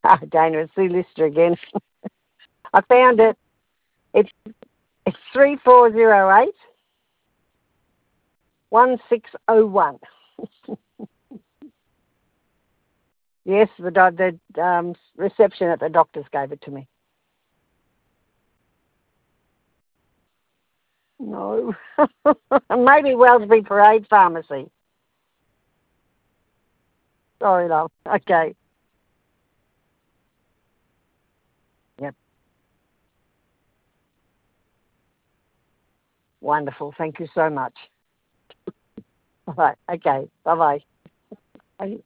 Dana, it's Sue Lister again. I found it. It's 3408 1601. Yes, the reception at the doctor's gave it to me. No. Maybe Wellsbury Parade Pharmacy. Sorry, love. Okay. Yep. Wonderful. Thank you so much. All right. Okay. Bye-bye.